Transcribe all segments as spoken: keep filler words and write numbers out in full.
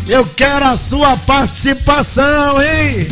Eu quero a sua participação, hein?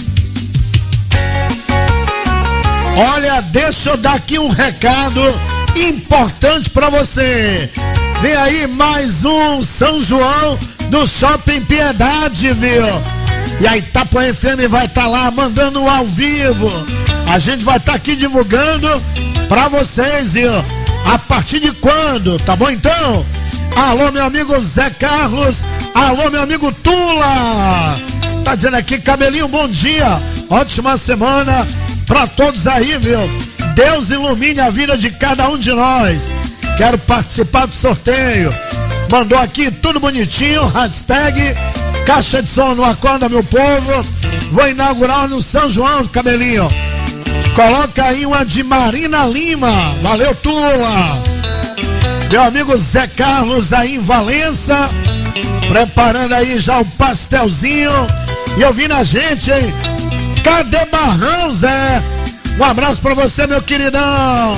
Olha, deixa eu dar aqui um recado importante pra você. Vem aí mais um São João do Shopping Piedade, viu? E a Itapuã F M vai estar tá lá mandando ao vivo. A gente vai estar tá aqui divulgando pra vocês, viu? A partir de quando, tá bom então? Alô, meu amigo Zé Carlos. Alô, meu amigo Tula. Tá dizendo aqui, Cabelinho, bom dia. Ótima semana pra todos aí, viu? Deus ilumine a vida de cada um de nós. Quero participar do sorteio. Mandou aqui tudo bonitinho. Hashtag Caixa de Som no Acorda, meu povo. Vou inaugurar no São João, Cabelinho. Coloca aí uma de Marina Lima. Valeu, Tula. Meu amigo Zé Carlos aí em Valença, preparando aí já o pastelzinho e ouvindo a gente, hein? Cadê Barrão, Zé? Um abraço pra você, meu queridão.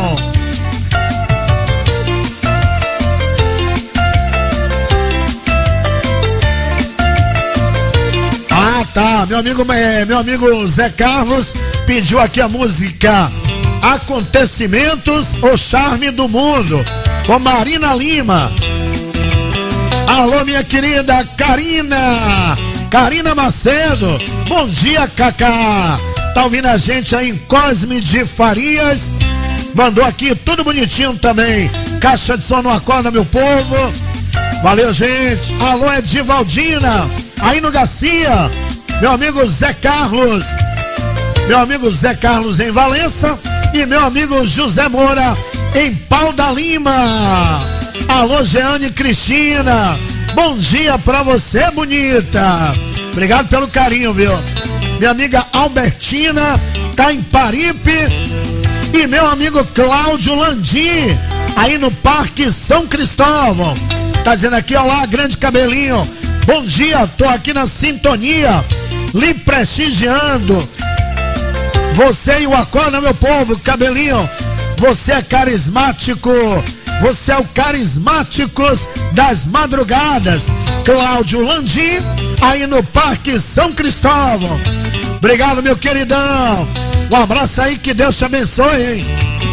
Ah, tá. Meu amigo, meu amigo Zé Carlos pediu aqui a música Acontecimentos, o Charme do Mundo, com Marina Lima. Alô, minha querida Karina, Karina Macedo. Bom dia, Cacá. Tá ouvindo a gente aí em Cosme de Farias. Mandou aqui tudo bonitinho também. Caixa de Som no Acorda, meu povo. Valeu, gente. Alô, Edivaldina, aí no Garcia. Meu amigo Zé Carlos. Meu amigo Zé Carlos em Valença. E meu amigo José Moura em Pau da Lima. Alô, Jeane Cristina. Bom dia pra você, bonita. Obrigado pelo carinho, viu? Minha amiga Albertina tá em Paripe. E meu amigo Cláudio Landim, aí no Parque São Cristóvão. Tá dizendo aqui, olá, grande Cabelinho. Bom dia, tô aqui na sintonia, lhe prestigiando. Você e o Acorda, meu povo, Cabelinho. Você é carismático. Você é o Carismáticos das Madrugadas. Cláudio Landim, aí no Parque São Cristóvão. Obrigado, meu queridão. Um abraço aí, que Deus te abençoe, hein?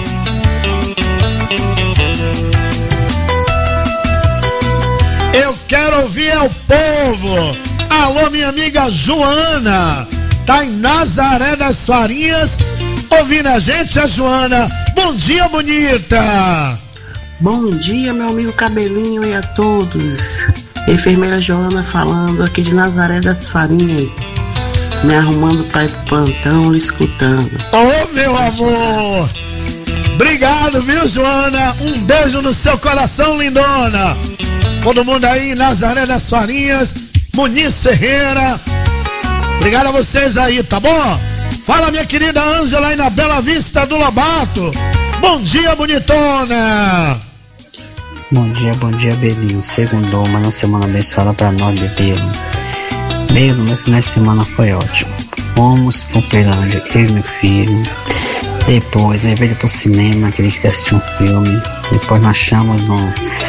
Eu quero ouvir é o povo. Alô, minha amiga Joana. Tá em Nazaré das Farinhas, ouvindo a gente, a Joana. Bom dia, bonita. Bom dia, meu amigo Cabelinho, e a todos. Enfermeira Joana falando aqui de Nazaré das Farinhas, me arrumando para ir pro plantão, lhe escutando. Ô, oh, meu amor. Obrigado, viu, Joana? Um beijo no seu coração, lindona. Todo mundo aí em Nazaré das Farinhas, Muniz Ferreira. Obrigado a vocês aí, tá bom? Fala, minha querida Ângela aí na Bela Vista do Lobato. Bom dia, bonitona. Bom dia, bom dia, Belinho. Segundou, mas uma semana abençoada pra nós, Belo. Belo, meu final de semana foi ótimo. Fomos pro Perlândia, eu e meu filho. Depois, levei ele pro cinema, que ele queria assistir um filme. Depois nós chamamos no,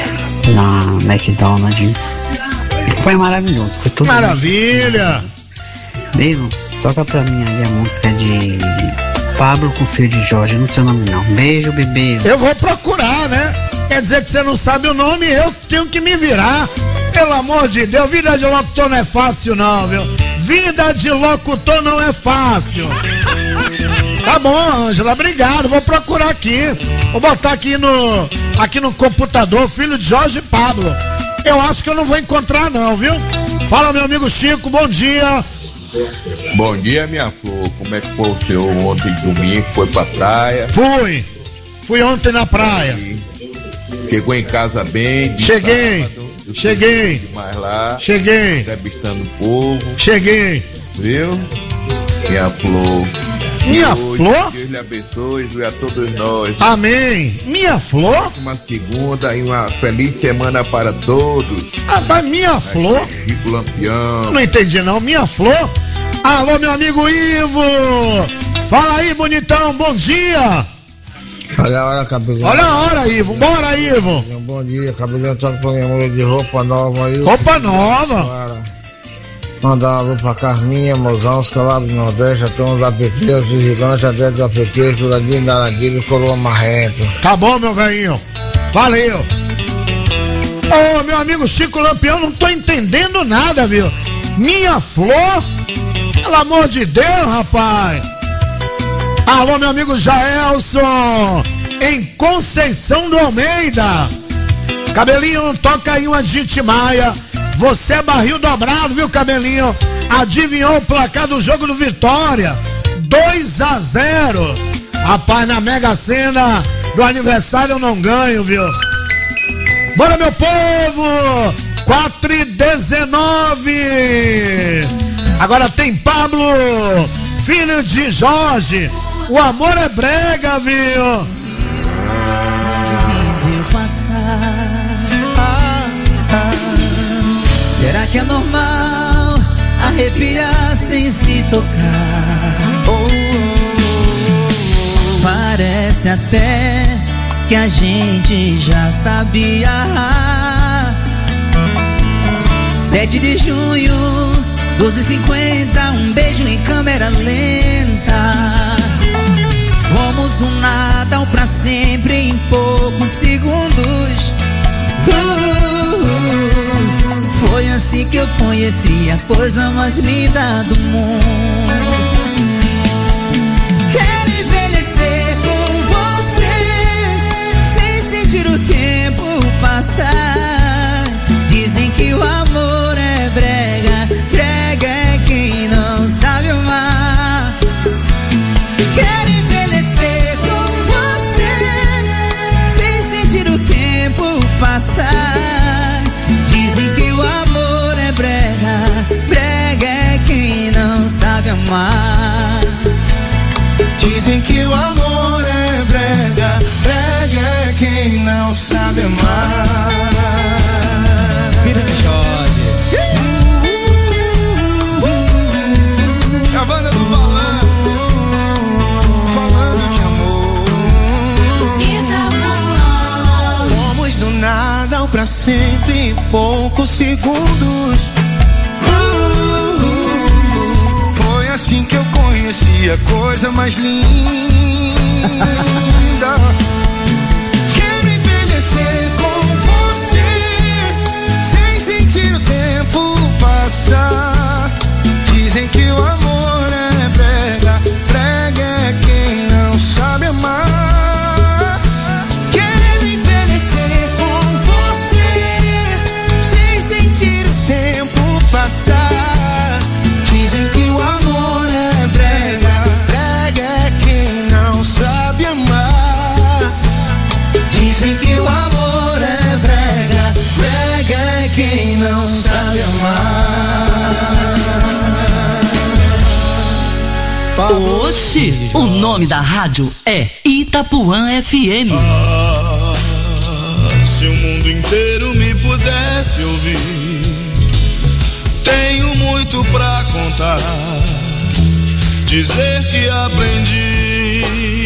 na McDonald's. Foi maravilhoso, foi tudo maravilha. Belo, toca pra mim aí a música de Pablo com filho de Jorge, não sei o nome não. Beijo, bebê. Eu vou procurar, né? Quer dizer que você não sabe o nome, eu tenho que me virar. Pelo amor de Deus, vida de locutor não é fácil não, viu? Vida de locutor não é fácil. Tá bom, Ângela, obrigado, vou procurar aqui. Vou botar aqui no, aqui no computador, filho de Jorge e Pablo. Eu acho que eu não vou encontrar não, viu? Fala, meu amigo Chico, bom dia. Bom dia, minha flor. Como é que foi o senhor ontem, domingo? Foi pra praia? Fui. Fui ontem na praia. Chegou em casa bem? Cheguei. Sábado, Cheguei. Mais lá. Cheguei. Entrevistando o povo. Cheguei. Viu? Minha flor. Minha hoje, flor? Deus lhe abençoe e a todos nós. Amém. Minha flor? Uma segunda e uma feliz semana para todos. Ah, mas minha Vai flor? Chico Lampião. Não entendi não. Minha flor? Alô, meu amigo Ivo. Fala aí, bonitão. Bom dia. Olha a hora, Cabelinho. Olha a hora, Ivo. Bora, Ivo. Bom dia, Cabelinho. Tá com a minha mulher de roupa nova aí. Roupa nova? Mandar um alô pra Carminha, Mozão, os calados do Nordeste, a turma da P P, os vigilantes, a dentro da P P, Juradinho, Naradinho e Coroa Marrento. Tá bom, meu velhinho. Valeu. Ô, oh, meu amigo Chico Lampião, não tô entendendo nada, viu? Minha Flor? Pelo amor de Deus, rapaz. Alô, meu amigo Jaelson, em Conceição do Almeida. Cabelinho, toca aí uma Dite Maia. Você é barril dobrado, viu, Cabelinho? Adivinhou o placar do jogo do Vitória? dois a zero. Rapaz, na Mega Sena do aniversário eu não ganho, viu? Bora, meu povo! quatro e dezenove. Agora tem Pablo, filho de Jorge. O amor é brega, viu? Viu passar, passar. Será que é normal arrepiar sem se tocar? Oh, oh, oh. Parece até que a gente já sabia. Sete de junho, doze e cinquenta, um beijo em câmera lenta. Fomos do nada ao pra sempre em poucos segundos. uh, Foi assim que eu conheci a coisa mais linda do mundo. Quero envelhecer com você, sem sentir o tempo passar. Dizem que o amor é brega, brega é quem não sabe amar. Quero envelhecer com você, sem sentir o tempo passar. Dizem que o amor é brega, brega é quem não sabe amar. Dizem que o amor é brega, brega é quem não sabe amar. Filho de Jorge, é a banda do balanço, falando de amor. Fomos do nada ao pra sempre em poucos segundos. Foi assim que eu conheci a coisa mais linda. Quero envelhecer com você, sem sentir o tempo passar. Dizem que o amor é brega, brega é quem não sabe amar. Quero envelhecer com você, sem sentir o tempo passar. Dizem que o amor é brega, brega é quem não sabe amar. Dizem que o amor é brega, brega é quem não sabe amar. Oxi, o nome da rádio é Itapuã F M. Ah, se o mundo inteiro me pudesse ouvir, tenho muito pra contar, dizer que aprendi.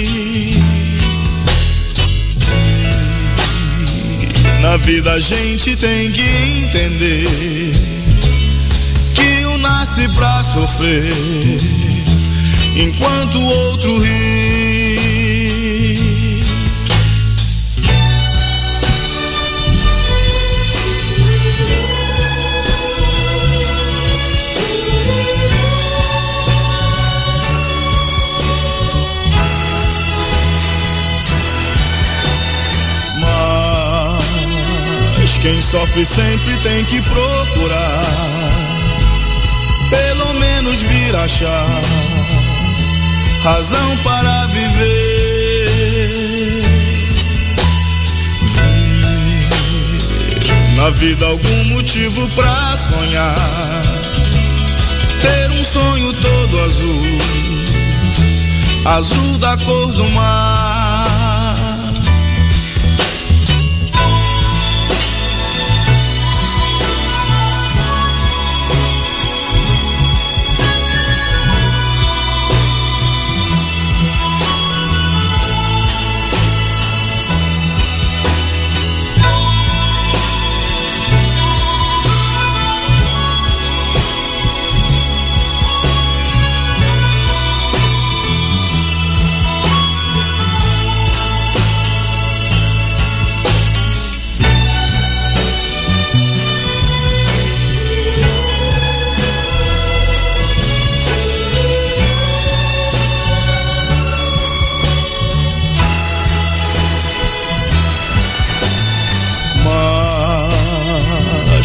Na vida a gente tem que entender que um nasce pra sofrer, enquanto o outro ri. Mas quem sofre sempre tem que procurar, pelo menos vir achar razão para viver. Ver na vida algum motivo pra sonhar, ter um sonho todo azul, azul da cor do mar.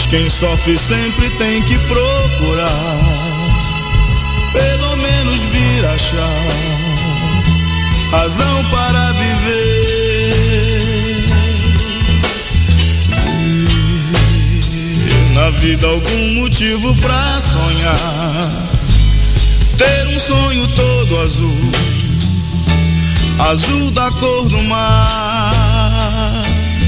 quem sofre sempre tem que procurar, pelo menos vir achar razão para viver. Ver na vida algum motivo pra sonhar, ter um sonho todo azul, azul da cor do mar.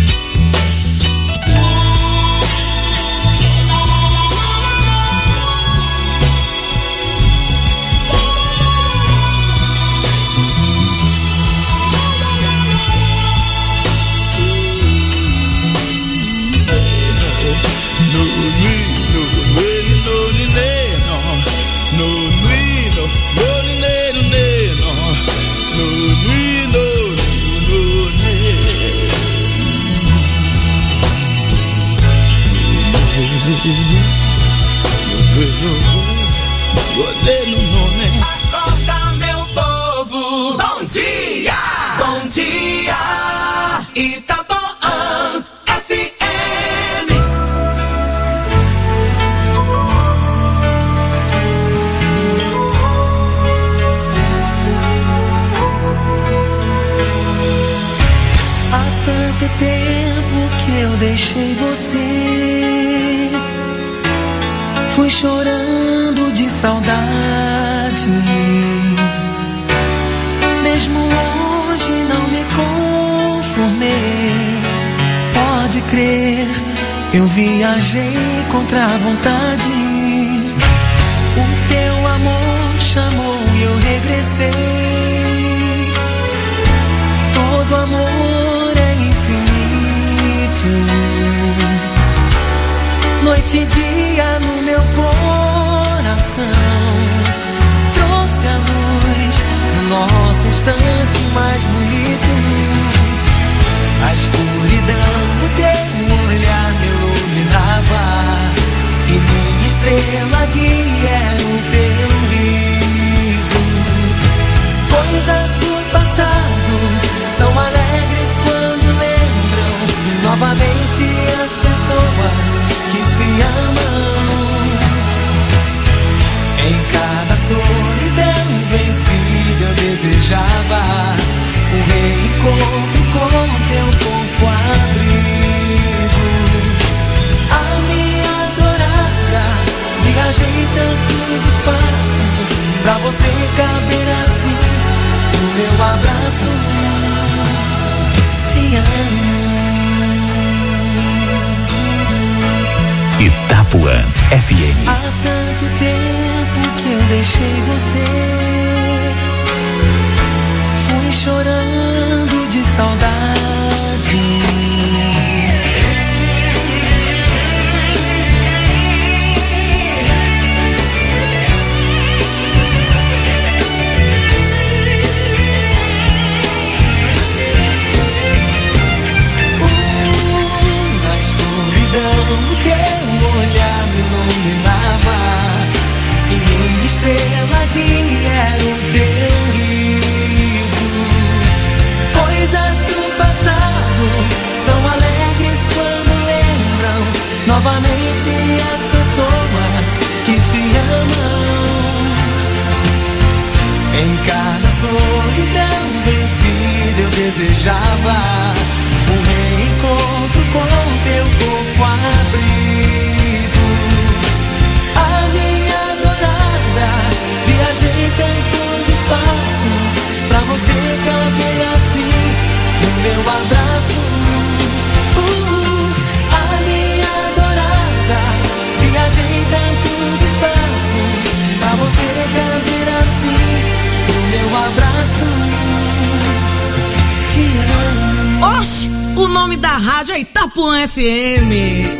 Acorda, meu povo, bom dia, bom dia, Itapuã F M. Há tanto tempo que eu deixei você, fui chorando de saudade. Mesmo hoje não me conformei. Pode crer, eu viajei contra a vontade. O teu amor chamou e eu regressei. Todo amor é infinito, noite e dia no meu coração. Trouxe a luz do nosso instante mais bonito. A escuridão do teu olhar me iluminava, e minha estrela guia era o teu riso. Coisas do passado são alegres quando lembram novamente as pessoas que se amam. Em cada solidão vencida eu desejava um reencontro com teu corpo abrigo. A minha adorada, viajei tantos espaços pra você caber assim no meu abraço. Te amo. Itapuã F M. Há tanto tempo que eu deixei você, fui chorando de saudade. Na escuridão o teu olhar me iluminava, e minha estrela guia era o teu riso. Coisas do passado são alegres quando lembram novamente as pessoas que se amam. Em cada solidão vencida eu desejava um reencontro com teu corpo abrigo. A minha adorada, viajei tantos espaços pra você caber assim no meu abraço. Uh, a minha adorada, viajei tantos espaços pra você caber assim no meu abraço. Te amo. Oxe, o nome da rádio é Itapuã F M.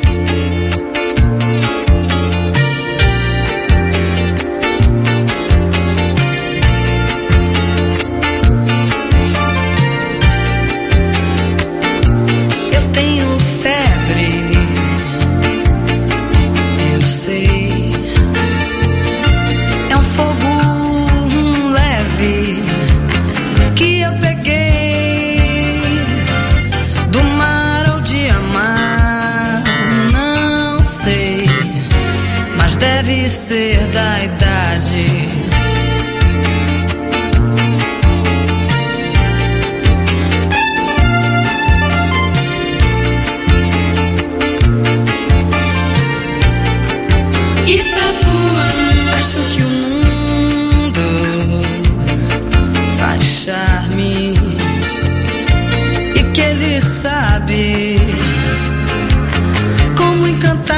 Do mar ao dia mar, não deve ser da idade. Itapuã. Acho que o mundo faz charme e que ele sabe como encantar.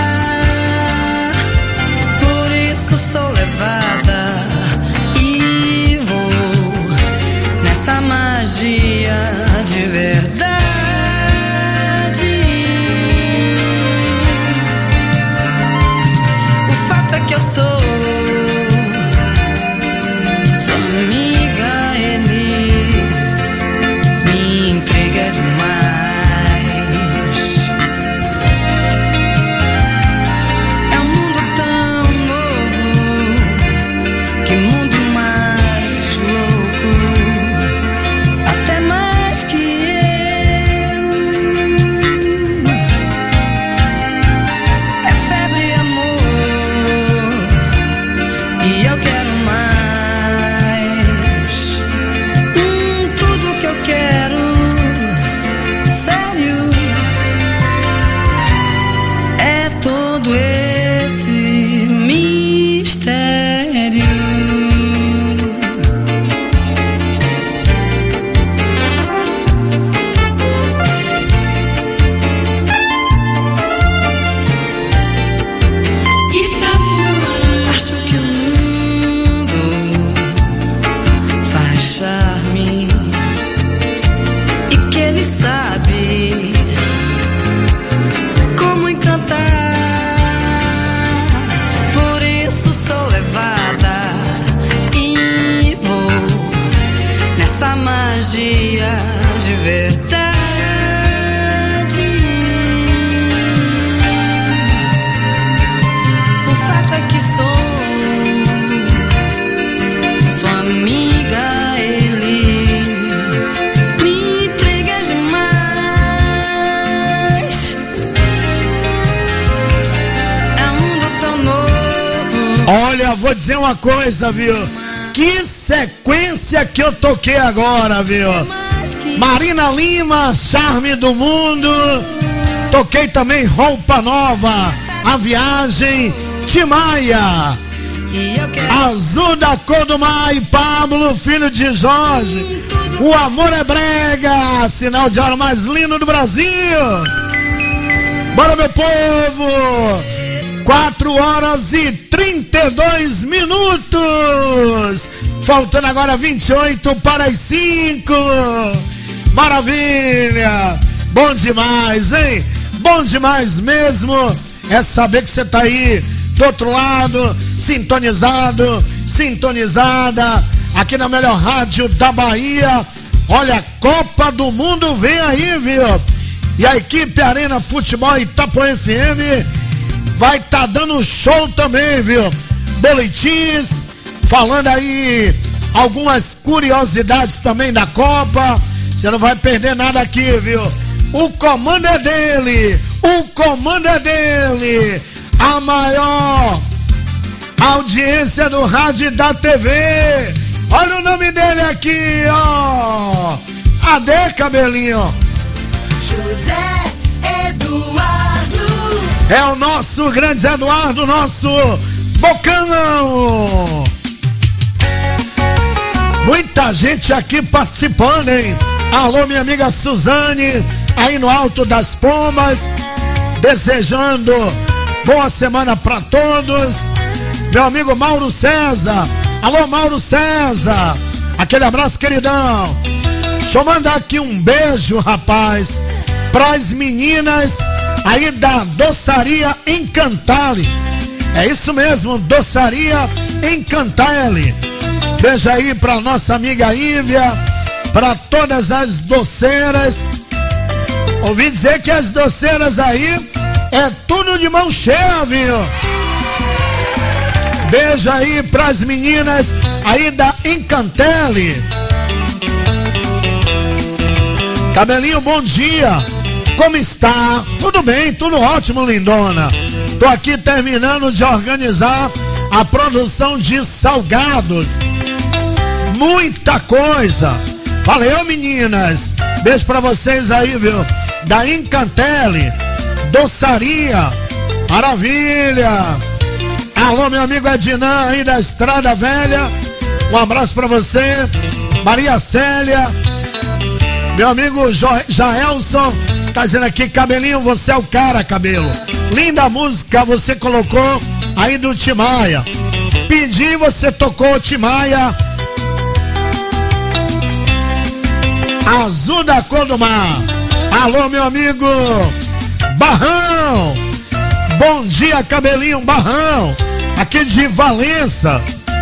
Por isso sou levada e vou nessa magia de verdade. O fato é que eu sou sua amiga, ele me intriga demais. É um mundo tão novo, que mundo mais louco, até mais que eu. É febre e amor, e eu quero mais. Hum, tudo que eu quero, sério, é todo esse mistério. Itapuã. Acho que o mundo faz charme e que ele sabe como encantar. Por isso sou levada e vou nessa magia de verdade. O fato é que sou sua amiga, ele me intriga demais. É um mundo tão novo. Olha, vou dizer uma coisa, viu? Que sequência que eu toquei agora, viu? Marina Lima, Charme do Mundo. Toquei também Roupa Nova, A Viagem, Timaya, E eu quero Azul da Cor do Mar e Pablo, filho de Jorge. O Amor é Brega, sinal de hora mais lindo do Brasil. Bora, meu povo! quatro horas e trinta e dois minutos. Faltando agora vinte e oito para as cinco. Maravilha! Bom demais, hein? Bom demais mesmo. É saber que você tá aí do outro lado, sintonizado, sintonizada, aqui na melhor rádio da Bahia. Olha, Copa do Mundo vem aí, viu? E a equipe Arena Futebol Itapuã F M vai tá dando show também, viu? Boletins, falando aí algumas curiosidades também da Copa. Você não vai perder nada aqui, viu? O comando é dele, o comando é dele. A maior audiência do rádio e da T V. Olha o nome dele aqui, ó. Adê, cabelinho. José Eduardo. É o nosso grande Zé Eduardo, nosso Bocão. Muita gente aqui participando, hein? Alô, minha amiga Suzane, aí no Alto das Pombas, desejando boa semana pra todos. Meu amigo Mauro César, alô Mauro César, aquele abraço, queridão. Deixa eu mandar aqui um beijo, rapaz, pras meninas aí da Doçaria Encantale. É isso mesmo, Doçaria Encantale. Beijo aí pra nossa amiga Ívia, pra todas as doceiras. Ouvi dizer que as doceiras aí é tudo de mão cheia, viu? Beijo aí pras meninas aí da Encantele. Cabelinho, bom dia. Como está? Tudo bem, tudo ótimo, lindona. Tô aqui terminando de organizar a produção de salgados. Muita coisa. Valeu, meninas. Beijo pra vocês aí, viu? Da Incantele, doçaria. Maravilha. Alô, meu amigo Ednan aí da Estrada Velha. Um abraço pra você. Maria Célia. Meu amigo jo- Jaelson tá dizendo aqui, Cabelinho, você é o cara, Cabelo. Linda música você colocou aí do Timaya. Pedi, você tocou Timaya. Azul da cor do mar. Alô, meu amigo Barrão. Bom dia, Cabelinho, Barrão. Aqui de Valença.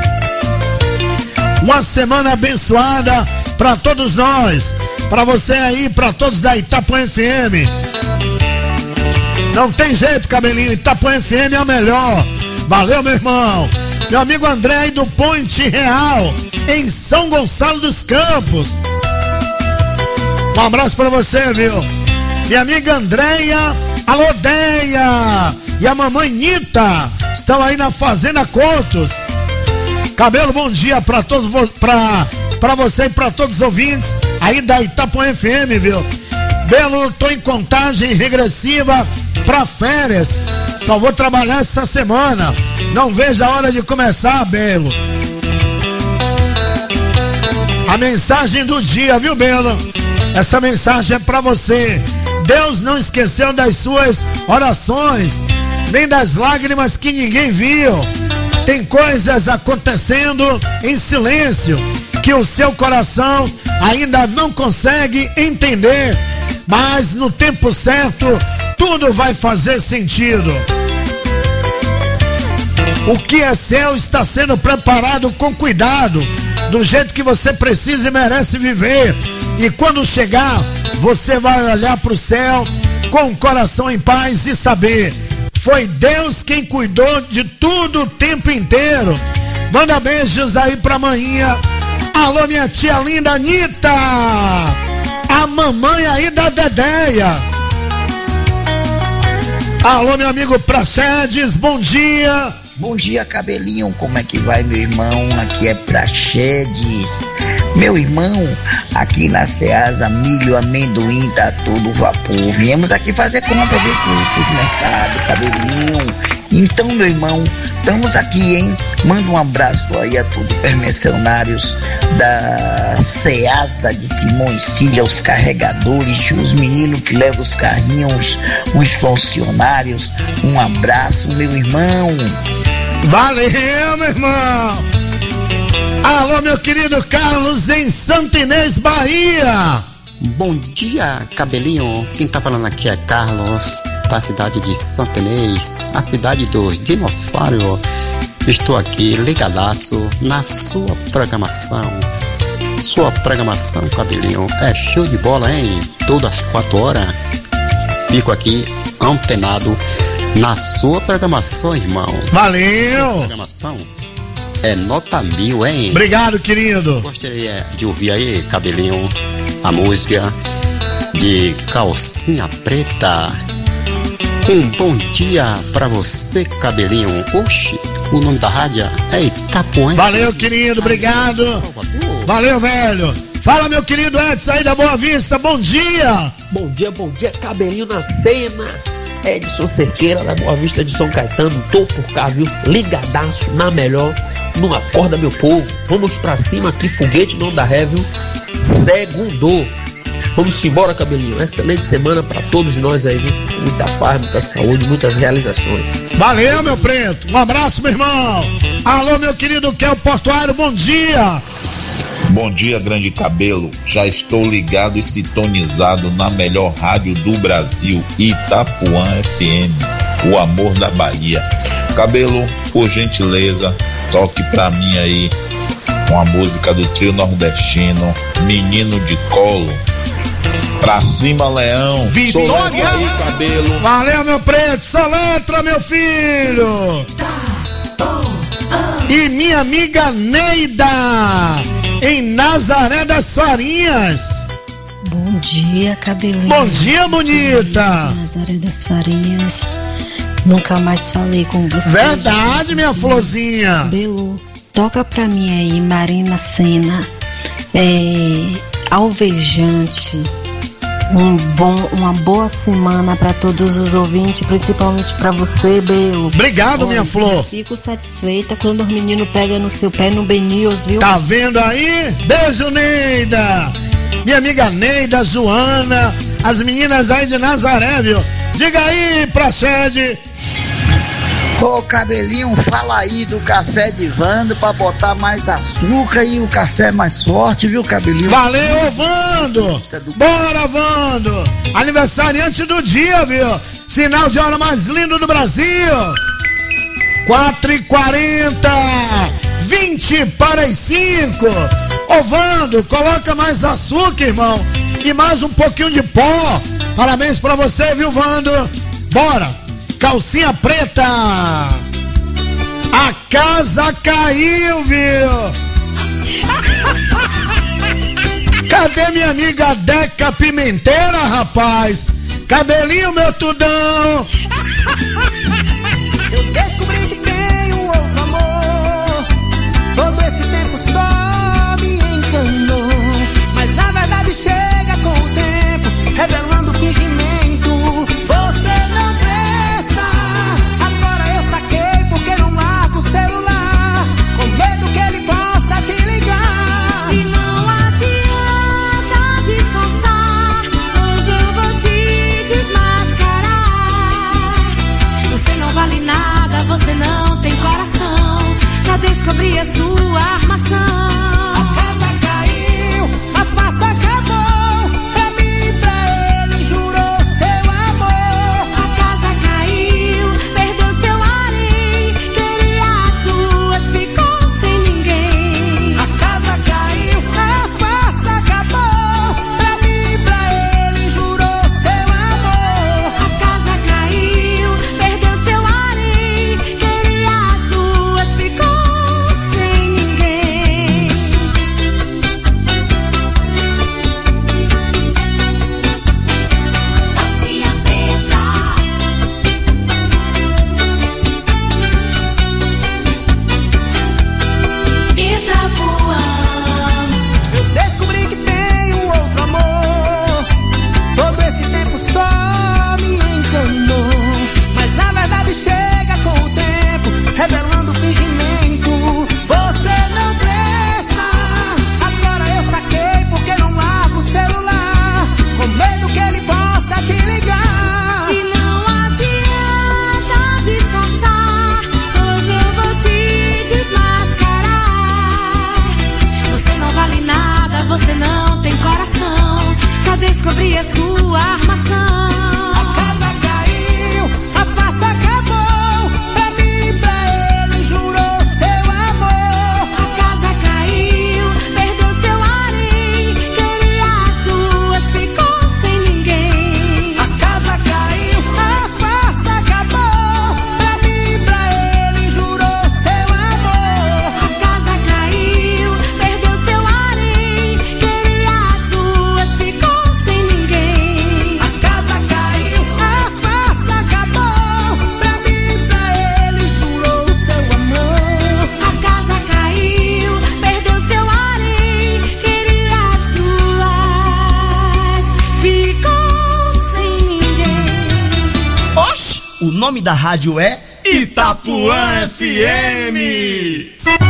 Uma semana abençoada pra todos nós. Pra você aí, pra todos da Itapuã F M. Não tem jeito, Cabelinho, Itapuã F M é a melhor. Valeu, meu irmão. Meu amigo André aí do Ponte Real, em São Gonçalo dos Campos. Um abraço pra você, viu? Minha amiga Andréia, alô Deia, e a mamãe Nita estão aí na Fazenda Coutos. Cabelo, bom dia pra todos, pra, pra você e pra todos os ouvintes aí da Itapuã F M, viu? Belo, tô em contagem regressiva pra férias. Só vou trabalhar essa semana. Não vejo a hora de começar, Belo. A mensagem do dia, viu, Belo? Essa mensagem é pra você. Deus não esqueceu das suas orações, nem das lágrimas que ninguém viu. Tem coisas acontecendo em silêncio que o seu coração ainda não consegue entender, mas no tempo certo tudo vai fazer sentido. O que é seu está sendo preparado com cuidado, do jeito que você precisa e merece viver. E quando chegar, você vai olhar para o céu com o coração em paz e saber: foi Deus quem cuidou de tudo o tempo inteiro. Manda beijos aí pra manhinha. Alô, minha tia linda Anitta, a mamãe aí da Dedéia. Alô, meu amigo Praxedes, bom dia. Bom dia, Cabelinho, como é que vai, meu irmão? Aqui é Praxedes. Meu irmão, aqui na Ceasa, milho, amendoim, tá todo vapor. Viemos aqui fazer compra, viu, pro, pro mercado, Cabelinho. Então, meu irmão, estamos aqui, hein? Manda um abraço aí a todos os permissionários da Ceasa de Simões Filha, os carregadores, os meninos que levam os carrinhos, os funcionários. Um abraço, meu irmão. Valeu, meu irmão. Alô, meu querido Carlos, em Santa Inês, Bahia. Bom dia, Cabelinho. Quem tá falando aqui é Carlos, da cidade de Santa Inês, a cidade do dinossauro. Estou aqui ligadaço na sua programação. Sua programação, Cabelinho, é show de bola, hein? Todas as quatro horas. Fico aqui antenado na sua programação, irmão. Valeu! Sua programação é nota mil, hein? Obrigado, querido. Gostaria de ouvir aí, Cabelinho, a música de Calcinha Preta. Um bom dia pra você, Cabelinho. Oxi, o nome da rádio é Itapuã. Valeu, querido, obrigado. Valeu, velho. Fala, meu querido Edson aí da Boa Vista, bom dia. Bom dia, bom dia, Cabelinho na cena. Edson Cerqueira da Boa Vista de São Caetano, tô por cá, viu? Ligadaço, na melhor. Não acorda, meu povo. Vamos pra cima aqui, foguete não dá ré, viu? Segundou. Vamos embora, Cabelinho. Excelente semana pra todos nós aí, viu? Muita paz, muita saúde, muitas realizações. Valeu, meu preto. Um abraço, meu irmão. Alô, meu querido Kel Portuário, bom dia. Bom dia, grande Cabelo. Já estou ligado e sintonizado na melhor rádio do Brasil, Itapuã F M, o amor da Bahia. Cabelo, por gentileza, toque pra mim aí uma música do trio nordestino, Menino de Colo. Pra cima, Leão. Vitória aí, Cabelo. Valeu, meu preto. Soletra, meu filho. E minha amiga Neida, em Nazaré das Farinhas. Bom dia, Cabelinho. Bom dia, bonita. Bom dia, Nazaré das Farinhas. Nunca mais falei com você. Verdade, minha florzinha. Belu, toca pra mim aí, Marina Sena. É, alvejante. Um bom, uma boa semana pra todos os ouvintes, principalmente pra você, Belo. Obrigado, Olha, minha flor. Fico satisfeita quando os meninos pegam no seu pé no Ben-News, viu? Tá vendo aí? Beijo, Neida. Minha amiga Neida, Joana, as meninas aí de Nazaré, viu? Diga aí pra sede. Ô Cabelinho, fala aí do café de Vando pra botar mais açúcar e o café mais forte, viu, Cabelinho? Valeu, Vando! Bora, Vando! Aniversariante do dia, viu? Sinal de hora mais lindo do Brasil! quatro e quarenta, vinte para as cinco. Ô Vando, coloca mais açúcar, irmão, e mais um pouquinho de pó. Parabéns pra você, viu, Vando? Bora! Calcinha preta, a casa caiu, viu? Cadê minha amiga Deca Pimenteira, rapaz? Cabelinho, meu tudão. Eu descobri que tenho outro amor. Todo esse tempo só me enganou. Mas a verdade chega com o tempo, revelando o fingimento. Você não presta. Agora eu saquei porque não largo o celular, com medo que ele possa te ligar. E não adianta disfarçar, hoje eu vou te desmascarar. Você não vale nada, você não tem coração. Já descobri a sua armação. A casa caiu, a farsa acabou. Pra mim e pra ele jurou seu amor. A casa caiu, perdeu seu harém. Queria as duas, ficou sem ninguém. A casa caiu, a farsa acabou. Pra mim e pra ele jurou seu amor. A casa caiu, perdeu seu harém. Queria as duas, ficou sem ninguém. Calcinha preta, Itapuã. Eu descobri que tenho outro amor. Todo esse tempo só me enganou. Mas a verdade chega com o tempo, revelando o fingimento. Você não presta. Agora eu saquei porque não largo o celular, com medo que ele possa te ligar. E não adianta disfarçar, hoje eu vou te desmascarar. Você não vale nada, você não tem coração. Já descobri a sua armação. A casa caiu, a farsa acabou. Pra mim e pra ele jurou seu amor. A casa caiu, perdeu seu harém. Queria as duas, ficou sem ninguém. A casa caiu, a farsa acabou. Pra mim e pra ele jurou seu amor. A casa caiu, perdeu seu harém. Queria as duas, ficou sem ninguém. A casa caiu, a farsa acabou. Pra mim e pra ele jurou seu amor. A casa caiu, perdeu seu harém. Queria as duas, ficou sem ninguém. Oxe, o nome da rádio é Itapuã F M.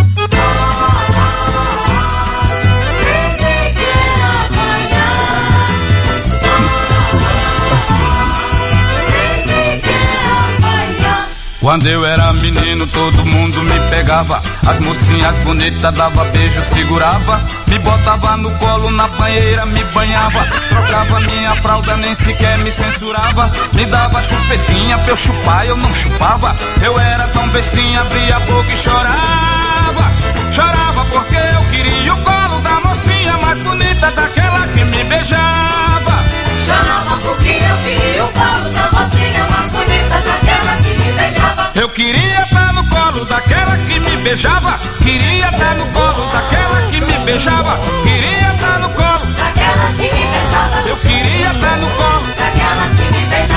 Quando eu era menino todo mundo me pegava, as mocinhas bonitas dava beijo, segurava, me botava no colo na banheira, me banhava, trocava minha fralda, nem sequer me censurava, me dava chupetinha pra eu chupar, eu não chupava, eu era tão bestinha, abria a boca e chorava, chorava porque eu queria o colo da mocinha mais bonita, daquela que me beijava. Chorava porque eu queria o colo da mocinha mais bonita, daquela que me beijava. Eu queria estar no colo daquela que me beijava, queria estar no colo daquela que me beijava, queria estar no colo daquela que me beijava. Eu queria estar no colo daquela que me beijava.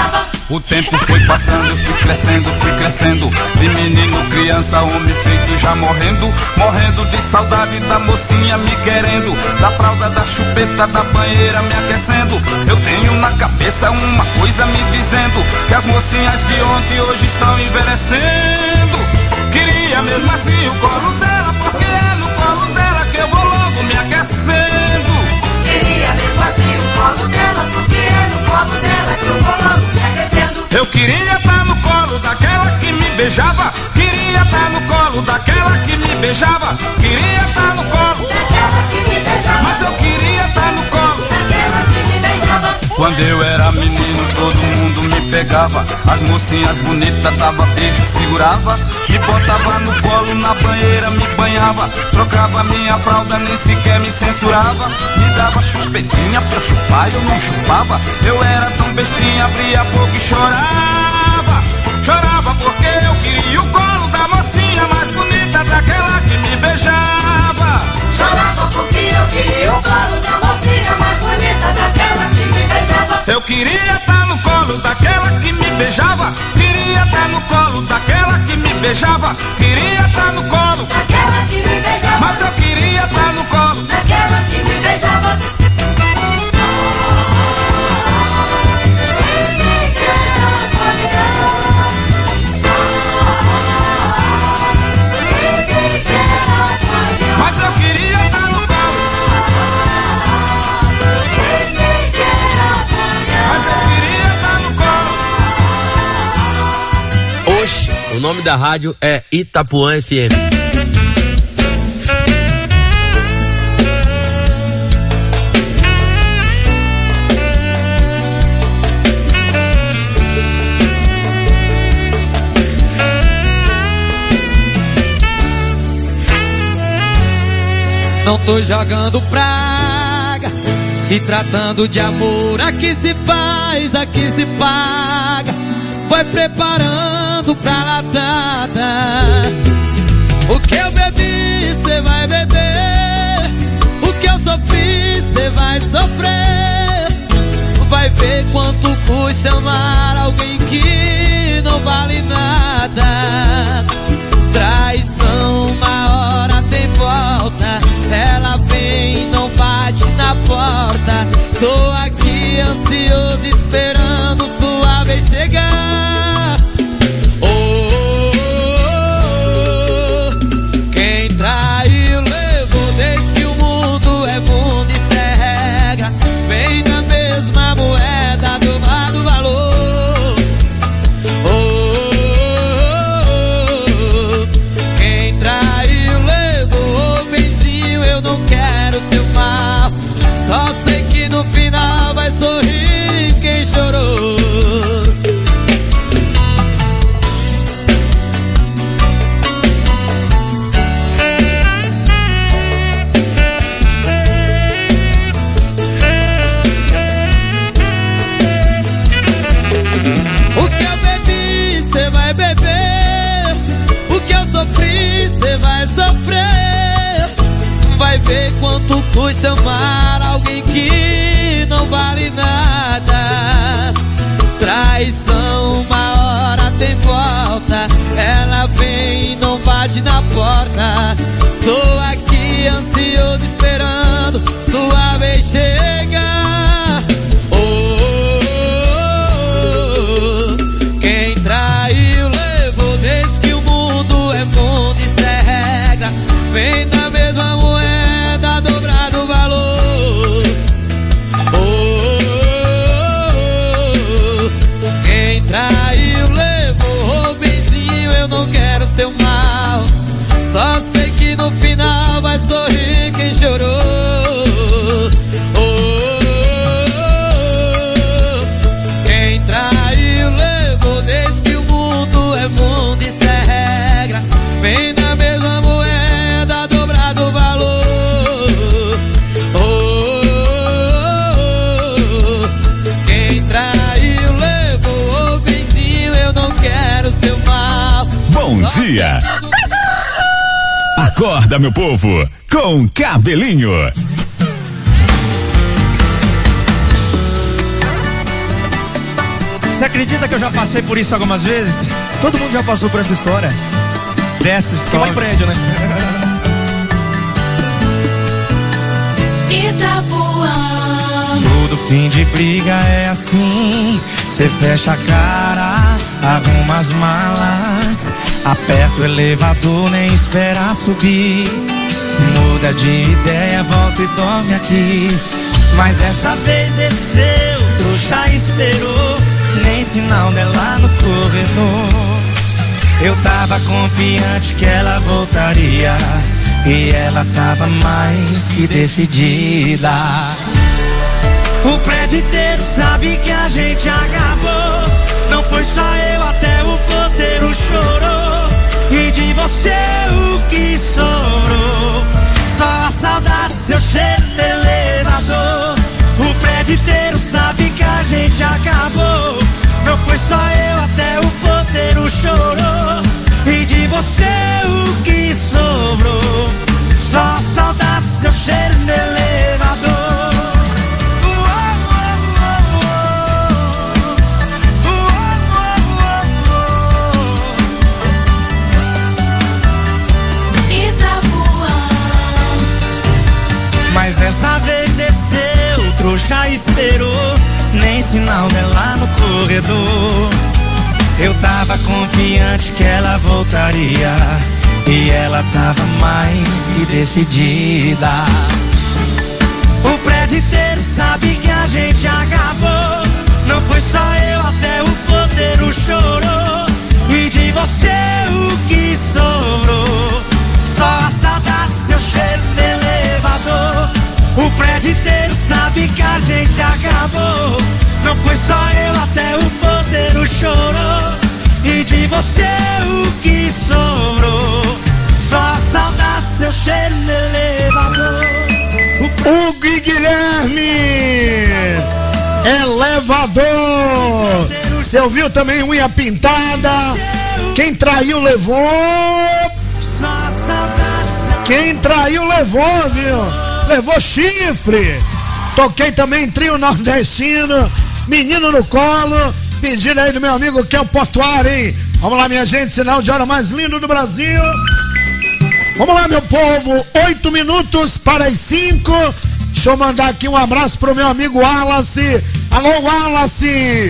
O tempo foi passando, fui crescendo, fui crescendo. De menino, criança, homem feito já morrendo. Morrendo de saudade da mocinha me querendo. Da fralda, da chupeta, da banheira me aquecendo. Eu tenho na cabeça uma coisa me dizendo que as mocinhas de ontem hoje estão envelhecendo. Queria mesmo assim o colo dela, porque é no colo dela que eu vou logo me aquecendo. Queria mesmo assim o colo dela, porque é no colo dela que eu vou logo me aquecendo. Eu queria estar no colo daquela que me beijava. Queria estar no colo daquela que me beijava. Queria estar no colo daquela que me beijava. Mas eu queria estar no colo daquela que me beijava. Quando eu era menino, todo mundo me pegava. As mocinhas bonitas dava beijo, segurava. Me botava no colo, na banheira me banhava. Trocava minha fralda, nem sequer me censurava. Me dava chupetinha pra eu chupar, eu não chupava. Eu era tão bestinha, abria a boca e chorava. Chorava porque eu queria o colo da mocinha mais bonita, daquela que me beijava. Chorava porque eu queria o colo da mocinha mais bonita, daquela que me beijava. Eu queria estar no colo daquela que me beijava. Queria estar no colo daquela que me beijava. Queria estar no colo daquela que me beijava. Mas eu queria estar no colo daquela que me beijava. Mas eu queria estar no colo. Mas eu queria estar no colo. Oxe, o nome da rádio é Itapuã F M. Não tô jogando praga, se tratando de amor, aqui se faz, aqui se paga. Vai preparando pra latada. O que eu bebi, cê vai beber. O que eu sofri, cê vai sofrer. Vai ver quanto custa amar alguém que não vale nada. Traição, uma hora tem volta. Ela vem e não bate na porta. Tô aqui ansioso esperando sua vez chegar. Oh, oh, oh. Quem traiu levou desde que o mundo é mundo, isso é regra. Vem na mesma moeda do lado valor. Oh, oh, oh. Quem traiu levou benzinho, eu não quero seu mal. Só sei que no final vai sorrir quem chorou. O que eu bebi, cê vai beber. O que eu sofri, cê vai sofrer. Vai ver quanto custa amar alguém que não vale nada. Traição, uma hora tem volta. Ela vem e não bate na porta. Tô aqui ansioso esperando sua vez chegar. Oh, oh, oh. Quem traiu levou desde que o mundo é mundo, isso é regra. Vem na mesma moeda, dobrado o valor. Oh, oh, oh. Quem traiu levou benzinho, eu não quero seu mal. Só sei que no final vai sorrir quem chorou. Oh, oh, oh. Quem traiu levou desde que o mundo é mundo, isso é regra. Vem na mesma moeda, dobrado o valor. Oh, oh, oh. Quem traiu levou benzinho, eu não quero seu mal. Bom dia! Acorda, meu povo, com Cabelinho. Você acredita que eu já passei por isso algumas vezes? Todo mundo já passou por essa história. Dessa história. Que prédio, né? Itapuã. Todo fim de briga é assim. Cê fecha a cara, arruma as malas, aperta o elevador, nem espera subir. Muda de ideia, volta e dorme aqui. Mas dessa vez desceu, trouxa esperou, nem sinal dela no corredor. Eu tava confiante que ela voltaria, e ela tava mais que decidida. O prédio inteiro sabe que a gente acabou. Não foi só eu, até o porteiro chorou. E de você o que sobrou? Só a saudade, seu cheiro de elevador. O prédio inteiro sabe que a gente acabou. Não foi só eu, até o porteiro chorou. E de você o que sobrou? Só a saudade, seu cheiro de elevador. Mas dessa vez desceu, trouxa esperou, nem sinal dela no corredor. Eu tava confiante que ela voltaria, e ela tava mais que decidida. O prédio inteiro sabe que a gente acabou. Não foi só eu, até o porteiro chorou. E de você o que sobrou? Só a saudade, seu cheiro de elevador. O prédio inteiro sabe que a gente acabou. Não foi só eu, até o porteiro chorou. E de você o que sobrou? Só a saudade, seu cheiro de elevador. O Guilherme Elevador. Você ouviu também unha pintada? Quem traiu levou. Quem traiu levou, viu? Levou chifre. Toquei também trio nordestino, menino no colo, pedindo aí do meu amigo que é o Portuário, hein? Vamos lá, minha gente, sinal de hora mais lindo do Brasil. Vamos lá, meu povo, oito minutos para as cinco. Deixa eu mandar aqui um abraço pro meu amigo Wallace. Alô, Wallace.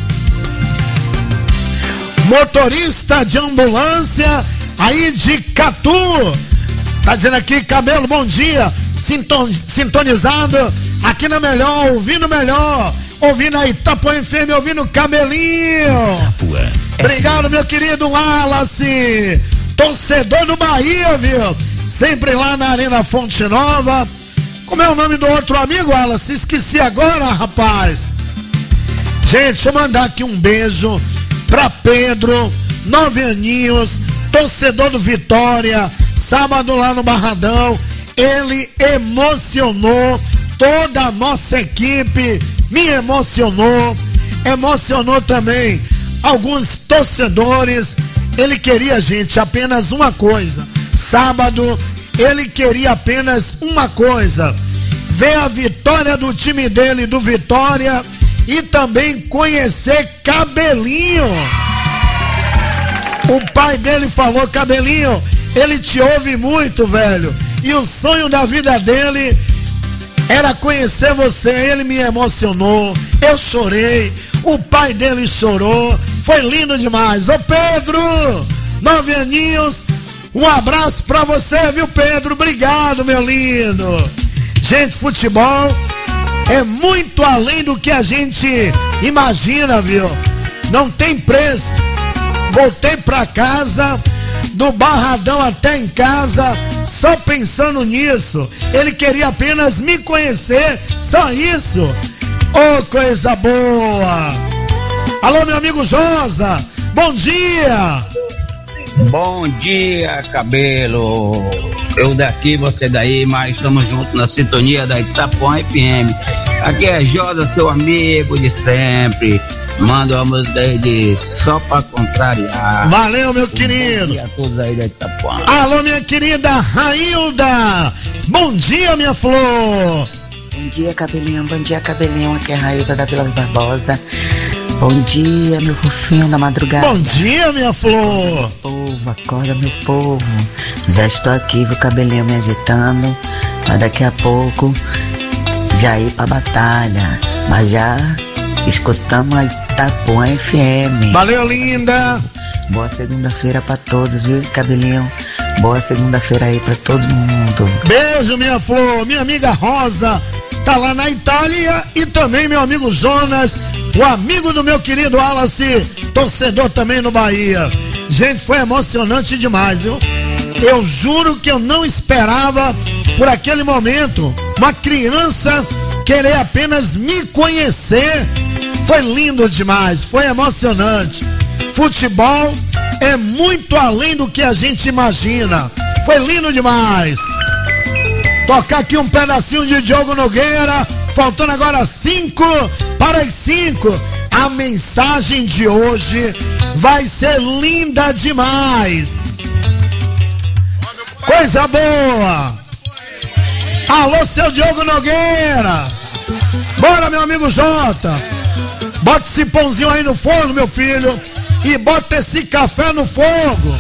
Motorista de ambulância aí de Catu. Tá dizendo aqui, Cabelo, bom dia. Sinton, sintonizado aqui na melhor, ouvindo melhor. Ouvindo aí Itapuã F M, ouvindo Cabelinho. Itapuã. Obrigado, meu querido Wallace. Torcedor do Bahia, viu? Sempre lá na Arena Fonte Nova. Como é o nome do outro amigo, Wallace? Esqueci agora, rapaz. Gente, deixa eu mandar aqui um beijo pra Pedro, nove aninhos, torcedor do Vitória. Sábado lá no Barradão, ele emocionou toda a nossa equipe, me emocionou, emocionou também alguns torcedores. Ele queria, gente, apenas uma coisa. Sábado, ele queria apenas uma coisa: ver a vitória do time dele, do Vitória, e também conhecer Cabelinho. O pai dele falou: Cabelinho, ele te ouve muito, velho, e o sonho da vida dele era conhecer você. Ele me emocionou, eu chorei, o pai dele chorou, foi lindo demais. Ô Pedro, nove aninhos, um abraço pra você, viu, Pedro? Obrigado, meu lindo. Gente, futebol é muito além do que a gente imagina, viu? Não tem preço. Voltei pra casa, do Barradão até em casa, só pensando nisso. Ele queria apenas me conhecer, só isso. Ô, oh, coisa boa. Alô, meu amigo Josa, bom dia. Bom dia, Cabelo. Eu daqui, você daí, mas estamos juntos na sintonia da Itapuã F M. Aqui é Josa, seu amigo de sempre. Manda uma música aí de Só Pra Contrariar. Valeu, meu querido. Bom dia a todos aí da Itapuã. Alô, minha querida Railda. Bom dia, minha flor. Bom dia, Cabelinho. Bom dia, Cabelinho. Aqui é a Railda da Vila Barbosa. Bom dia, meu fofinho da madrugada. Bom dia, minha flor. Povo, acorda, meu povo. Já estou aqui, o cabelinho me agitando. Mas daqui a pouco já ir pra batalha. Mas já escutamos a Itapuã F M. Valeu, linda. Boa segunda-feira pra todos, viu, cabelinho? Boa segunda-feira aí pra todo mundo. Beijo, minha flor. Minha amiga Rosa tá lá na Itália. E também meu amigo Jonas, o amigo do meu querido Wallace, torcedor também no Bahia. Gente, foi emocionante demais, viu? Eu juro que eu não esperava por aquele momento uma criança querer apenas me conhecer. Foi lindo demais, foi emocionante. Futebol é muito além do que a gente imagina. Foi lindo demais. Tocar aqui um pedacinho de Diogo Nogueira. Faltando agora cinco para as cinco. A mensagem de hoje vai ser linda demais. Coisa boa. Alô, seu Diogo Nogueira. Bora, meu amigo Jota. Bota esse pãozinho aí no forno, meu filho. E bota esse café no fogo.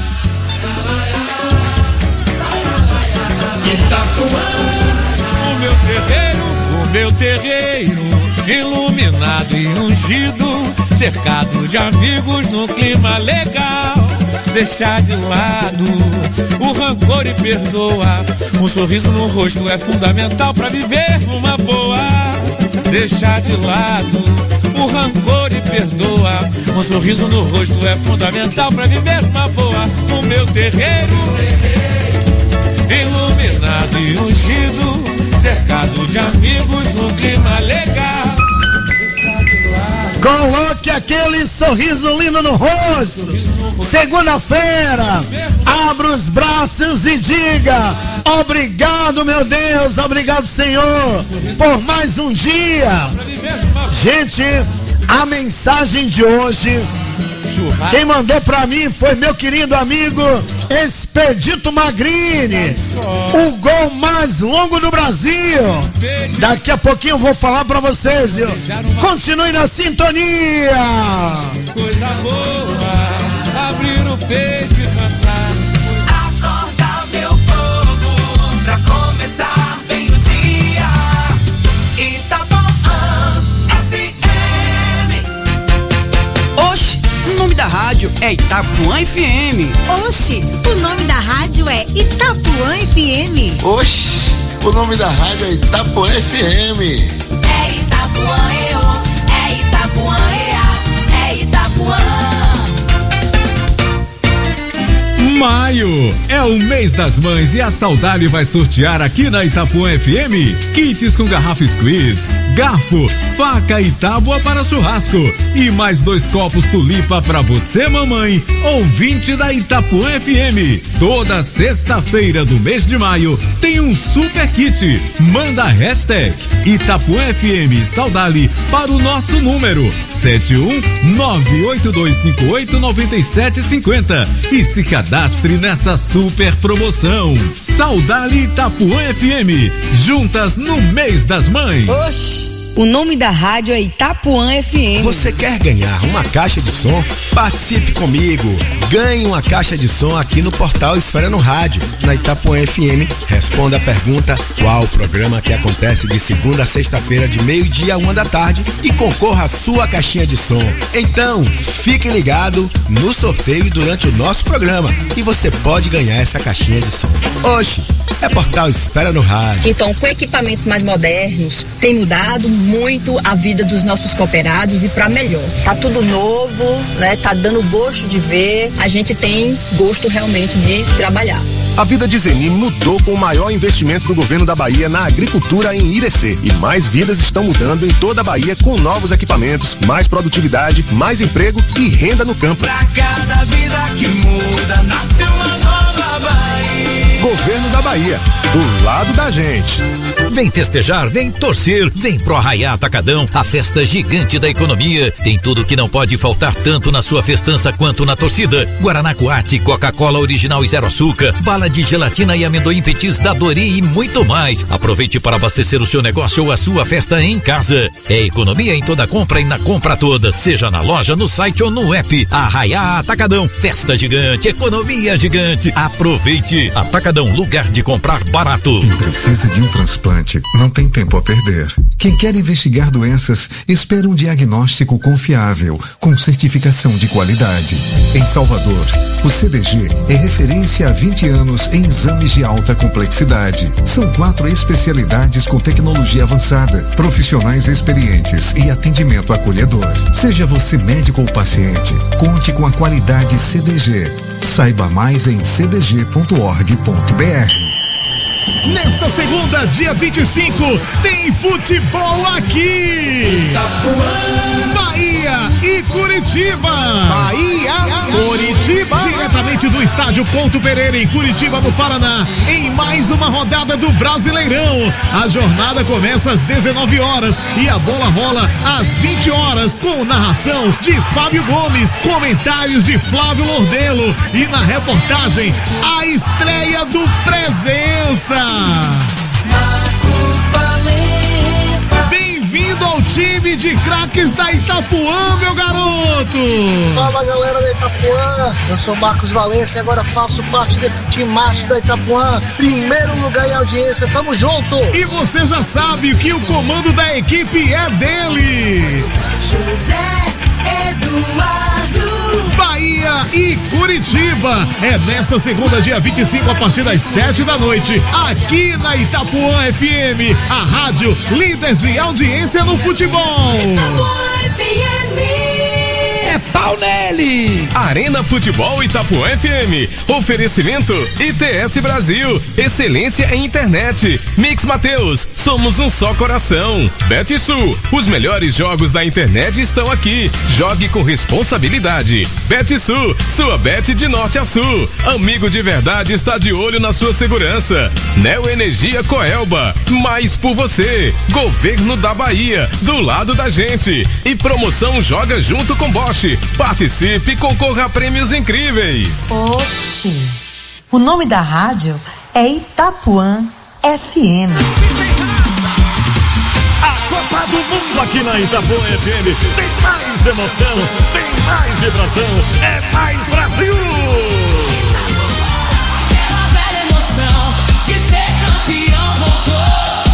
Itapuã, o meu terreiro, o meu terreiro, iluminado e ungido, cercado de amigos no clima legal. Deixar de lado o rancor e perdoar. Um sorriso no rosto é fundamental pra viver numa boa. Deixar de lado o rancor e perdoa. Um sorriso no rosto é fundamental pra viver numa boa. O meu terreiro, iluminado e ungido, cercado de amigos no clima legal. Coloque aquele sorriso lindo no rosto. Segunda-feira, abra os braços e diga: obrigado, meu Deus, obrigado, Senhor, por mais um dia. Gente, a mensagem de hoje, quem mandou pra mim foi meu querido amigo Expedito Magrini, o gol mais longo do Brasil. Daqui a pouquinho eu vou falar pra vocês, viu? Continue na sintonia. Coisa boa, abrir o peito e cantar. Acorda, meu povo, pra começar bem o dia. Itapuã F M. Oxi, o nome da rádio é Itapuã F M. Oxi, o nome da rádio é Itapuã F M. Oxi, o nome da rádio é Itapuã F M. É Itapuã, eu, é Itapuã, ea, é Itapuã. Maio é o mês das mães e a Saudade vai sortear aqui na Itapuã F M kits com garrafa squeeze, garfo, faca e tábua para churrasco e mais dois copos tulipa para você, mamãe, ouvinte da Itapuã F M. Toda sexta-feira do mês de maio tem um super kit. Manda a hashtag Itapuã F M Saudade para o nosso número sete um nove oito dois cinco oito nove sete cinco zero e se cadastre nessa super promoção. Saudade Itapuã F M, juntas no mês das mães. Oxi, o nome da rádio é Itapuã F M. Você quer ganhar uma caixa de som? Participe comigo. Ganhe uma caixa de som aqui no portal Esfera no Rádio, na Itapuã F M. Responda a pergunta: qual o programa que acontece de segunda a sexta-feira de meio-dia a uma da tarde e concorra à sua caixinha de som. Então, fique ligado no sorteio durante o nosso programa e você pode ganhar essa caixinha de som. Oxi, é portal Esfera no Rádio. Então, com equipamentos mais modernos, tem mudado muito a vida dos nossos cooperados e para melhor. Tá tudo novo, né? Tá dando gosto de ver. A gente tem gosto realmente de trabalhar. A vida de Zeni mudou com o maior investimento do governo da Bahia na agricultura em Irecê. E mais vidas estão mudando em toda a Bahia com novos equipamentos, mais produtividade, mais emprego e renda no campo. Pra cada vida que muda, nasce uma nova Bahia. Governo da Bahia, do lado da gente. Vem festejar, vem torcer, vem pro Arraiá Atacadão, a festa gigante da economia. Tem tudo que não pode faltar tanto na sua festança quanto na torcida. Guaraná Coate, Coca-Cola original e zero açúcar, bala de gelatina e amendoim petis da Dori e muito mais. Aproveite para abastecer o seu negócio ou a sua festa em casa. É economia em toda compra e na compra toda, seja na loja, no site ou no app. Arraiá Atacadão, festa gigante, economia gigante. Aproveite. Atacadão, lugar de comprar barato. Quem precisa de um transplante não tem tempo a perder. Quem quer investigar doenças, espera um diagnóstico confiável, com certificação de qualidade. Em Salvador, o C D G é referência há vinte anos em exames de alta complexidade. São quatro especialidades com tecnologia avançada, profissionais experientes e atendimento acolhedor. Seja você médico ou paciente, conte com a qualidade C D G. Saiba mais em c d g ponto org ponto b r. Nesta segunda, dia vinte e cinco, tem futebol aqui. Itapuã, Bahia e Curitiba. Bahia, Curitiba. Diretamente do estádio Couto Pereira, em Curitiba, no Paraná, em mais uma rodada do Brasileirão. A jornada começa às dezenove horas e a bola rola às vinte horas, com narração de Fábio Gomes, comentários de Flávio Lordelo e na reportagem a estreia do Presença. Bem-vindo ao time de craques da Itapuã, meu garoto! Fala, galera da Itapuã, eu sou Marcos Valença e agora faço parte desse time macho da Itapuã. Primeiro lugar em audiência, tamo junto! E você já sabe que o comando da equipe é dele! José Eduardo! Bahia e Curitiba. É nessa segunda, dia vinte e cinco, a partir das sete da noite, aqui na Itapuã F M, a rádio líder de audiência no futebol. Itapuã F M. É pau nele! Arena Futebol Itapuã F M. Oferecimento I T S Brasil. Excelência em internet. Mix Mateus. Somos um só coração. BetSul. Os melhores jogos da internet estão aqui. Jogue com responsabilidade. BetSul. Sua bet de norte a sul. Amigo de verdade está de olho na sua segurança. Neo Energia Coelba. Mais por você. Governo da Bahia. Do lado da gente. E promoção Joga Junto com Bosch. Participe e concorra a prêmios incríveis. Oxi, o nome da rádio é Itapuã F M. A Copa do Mundo aqui na Itapuã F M tem mais emoção, tem mais vibração, é mais Brasil. Aquela velha emoção de ser campeão voltou,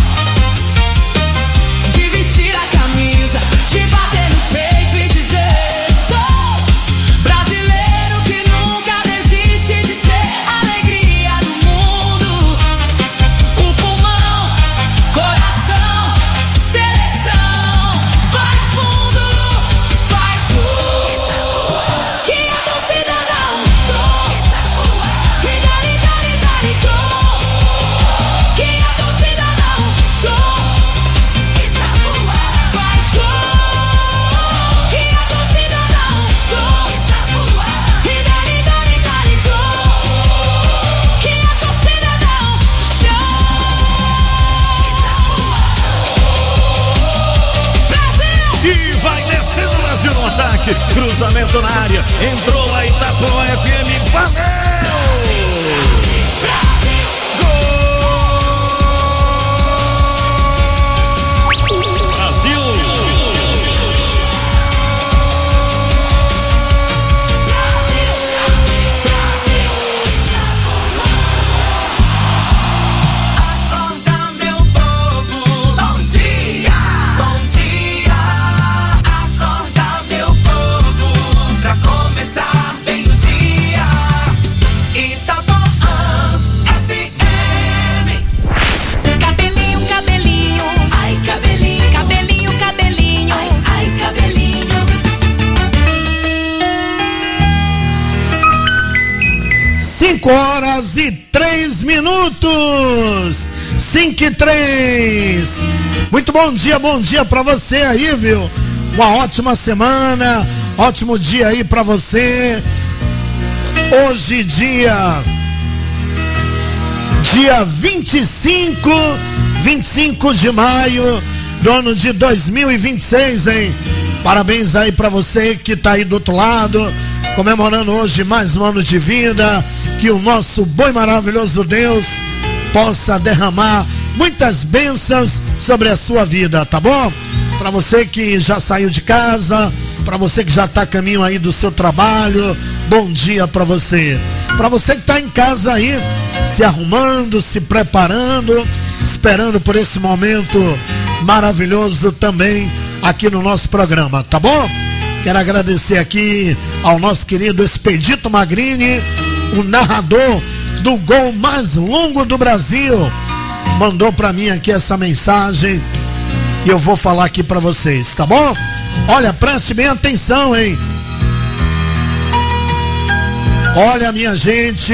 de vestir a camisa, de bater no peito e dizer: cruzamento na área, entrou a Itapuã F M, valeu! cinco horas e três minutos. cinco e três. Muito bom dia, bom dia pra você aí, viu? Uma ótima semana, ótimo dia aí pra você. Hoje, dia dia vinte e cinco, vinte e cinco de maio do ano de dois mil e vinte e seis, hein? Parabéns aí pra você que tá aí do outro lado, comemorando hoje mais um ano de vida, que o nosso bom e maravilhoso Deus possa derramar muitas bênçãos sobre a sua vida, tá bom? Pra você que já saiu de casa, pra você que já tá a caminho aí do seu trabalho, bom dia pra você. Pra você que tá em casa aí, se arrumando, se preparando, esperando por esse momento maravilhoso também aqui no nosso programa, tá bom? Quero agradecer aqui ao nosso querido Expedito Magrini, o narrador do gol mais longo do Brasil. Mandou pra mim aqui essa mensagem e eu vou falar aqui pra vocês, tá bom? Olha, preste bem atenção, hein? Olha, minha gente,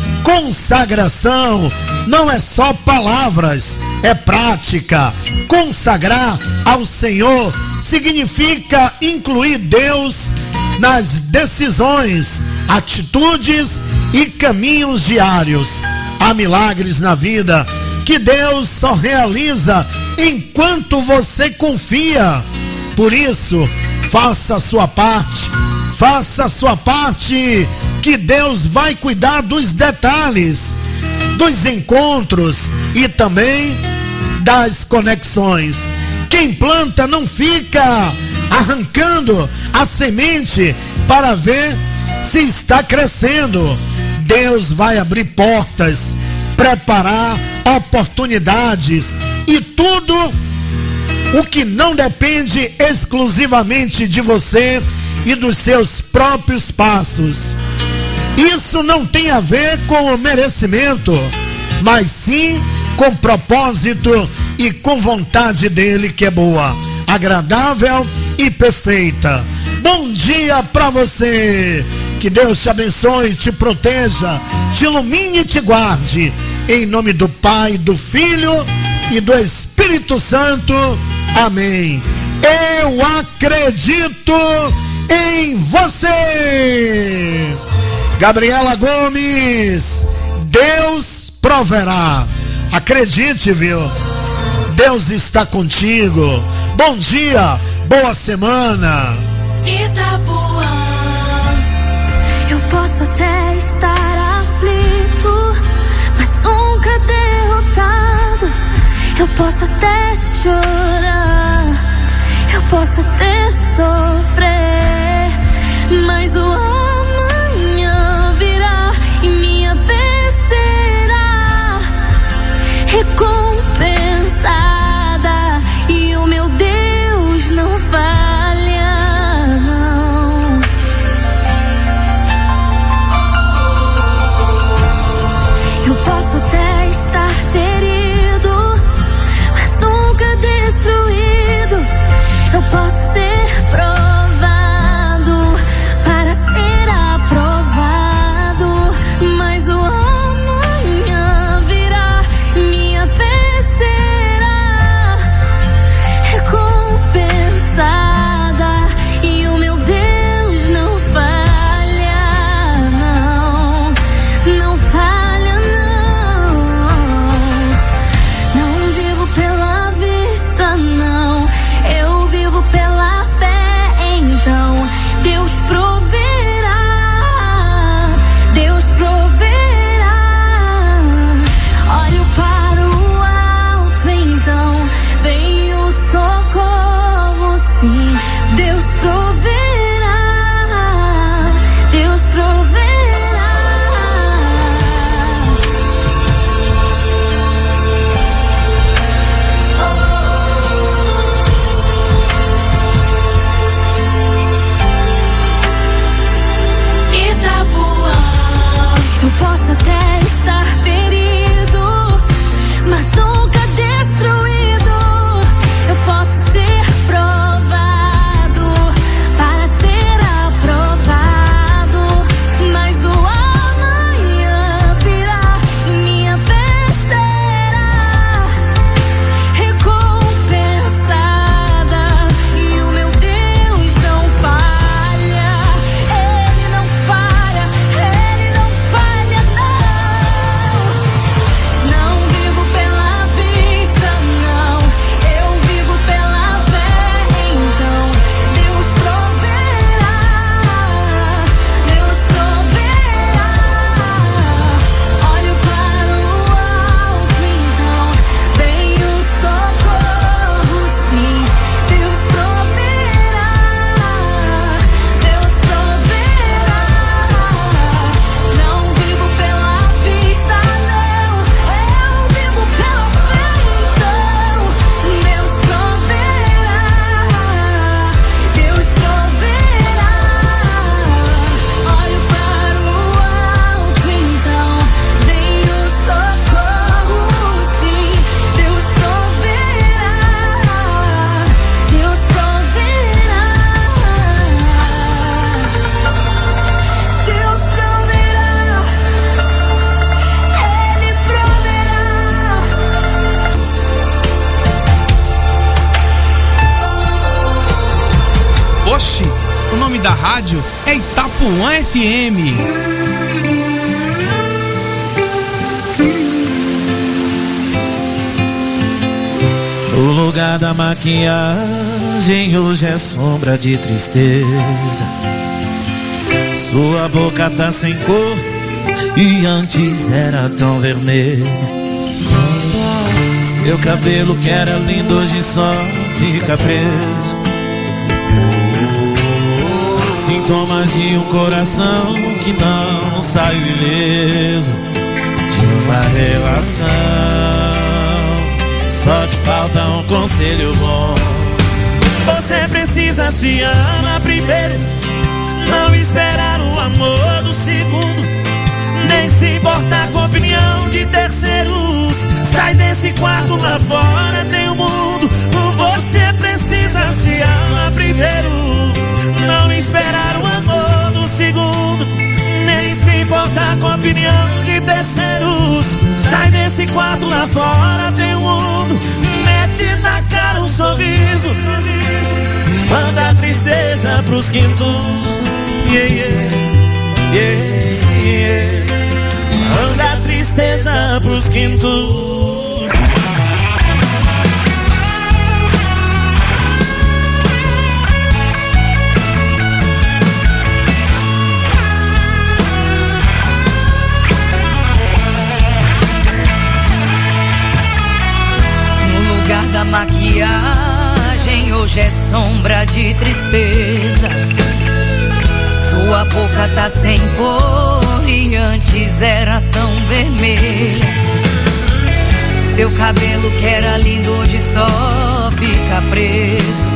consagração não é só palavras, é prática. Consagrar ao Senhor significa incluir Deus nas decisões, atitudes e caminhos diários. Há milagres na vida que Deus só realiza enquanto você confia. Por isso, faça a sua parte, faça a sua parte, que Deus vai cuidar dos detalhes, dos encontros e também das conexões. Quem planta não fica arrancando a semente para ver se está crescendo. Deus vai abrir portas, preparar oportunidades e tudo o que não depende exclusivamente de você e dos seus próprios passos. Isso não tem a ver com o merecimento, mas sim com propósito e com vontade dele, que é boa, agradável e perfeita. Bom dia pra você. Que Deus te abençoe, te proteja, te ilumine e te guarde. Em nome do Pai, do Filho e do Espírito Santo. Amém. Eu acredito em você. Gabriela Gomes, Deus proverá. Acredite, viu? Deus está contigo. Bom dia, boa semana. Itapuã. Eu posso até estar aflito, mas nunca derrotado. Eu posso até chorar, eu posso até sofrer, mas o amanhã virá e minha vez será recompensada, e o meu Deus não falha, não. Eu posso até estar ferido, mas nunca destruído. Eu posso ser provado para ser aprovado, mas o amanhã virá, minha vez será recompensada, e o meu Deus não falha, não, não falha, não. da rádio é Itapuã F M. O lugar da maquiagem hoje é sombra de tristeza. Sua boca tá sem cor e antes era tão vermelha. Seu cabelo que era lindo hoje só fica preso. Sintomas de um coração que não saiu ileso de uma relação. Só te falta um conselho bom. Você precisa se amar primeiro, não esperar o amor do segundo, nem se importar com a opinião de terceiros. Sai desse quarto, lá fora tem o mundo. Você precisa se amar primeiro, não esperar o amor do segundo, nem se importar com a opinião de terceiros. Sai desse quarto, lá fora tem o mundo. Mete na cara um sorriso, manda a tristeza pros quintos. Yeah, yeah, yeah, yeah. Manda a tristeza pros quintos. No lugar da maquiagem hoje é sombra de tristeza. Sua boca tá sem cor e antes era tão vermelha. Seu cabelo que era lindo hoje só fica preso.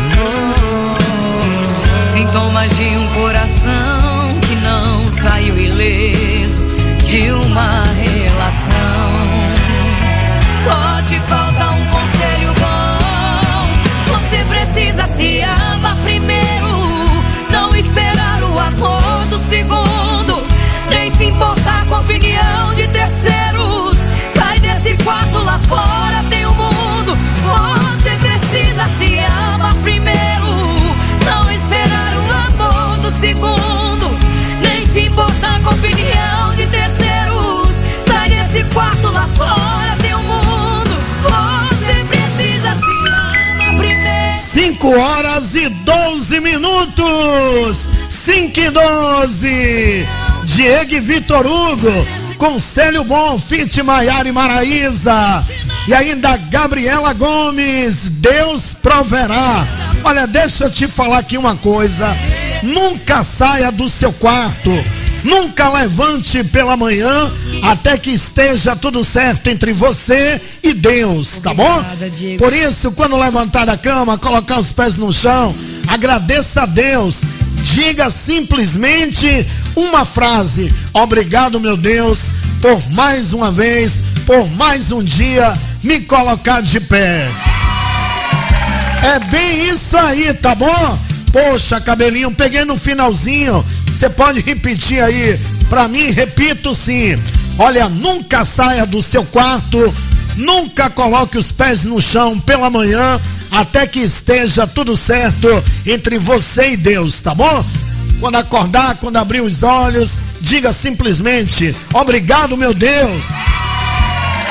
Sintomas de um coração que não saiu ileso de uma relação. Só te falta um conselho bom. Você precisa se amar primeiro, não esperar o amor do segundo, nem se importar com a opinião de terceiros. Sai desse quarto, lá fora tem o mundo. Você precisa se amar primeiro, não esperar o amor do segundo, nem se importar com a opinião de terceiros. Sai desse quarto, lá fora tem o mundo. Você precisa se amar primeiro. cinco horas e doze minutos. cinco e doze. Diego e Vitor Hugo, Conselho Bom, Fit Maiara e Maraísa. E ainda Gabriela Gomes, Deus proverá. Olha, deixa eu te falar aqui uma coisa. Nunca saia do seu quarto, nunca levante pela manhã até que esteja tudo certo entre você e Deus, tá bom? Por isso, quando levantar da cama, colocar os pés no chão, agradeça a Deus. Diga simplesmente uma frase: obrigado, meu Deus, por mais uma vez, por mais um dia me colocar de pé. É bem isso aí, tá bom? Poxa, cabelinho, peguei no finalzinho. Você pode repetir aí pra mim? Repito sim. Olha, nunca saia do seu quarto, nunca coloque os pés no chão pela manhã até que esteja tudo certo entre você e Deus, tá bom? Quando acordar, quando abrir os olhos, diga simplesmente: obrigado, meu Deus.